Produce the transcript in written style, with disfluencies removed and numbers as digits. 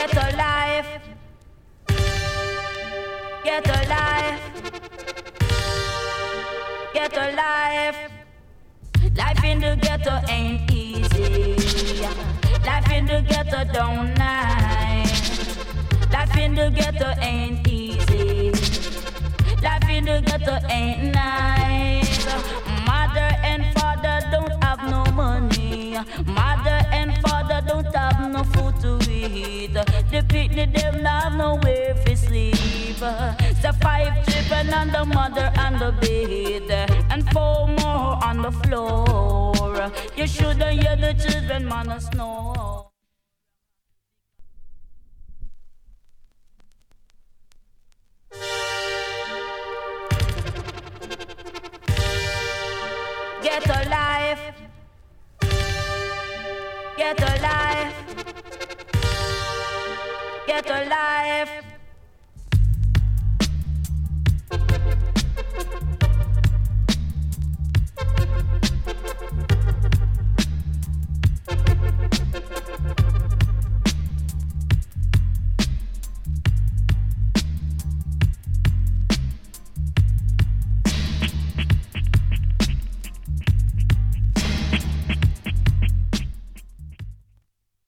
Get a life. Get a life. Get a life. Life in the ghetto ain't easy. Life in the ghetto don't nice. Life in the ghetto ain't easy. Life in the ghetto ain't nice. Mother and father don't have no money. Mother and father don't have no food to eat. The picnic them have nowhere to sleep. So 5 children and the mother and the bed, and 4 more on the floor. You shouldn't hear the children man snore. Get a life. Get a life. Get a life.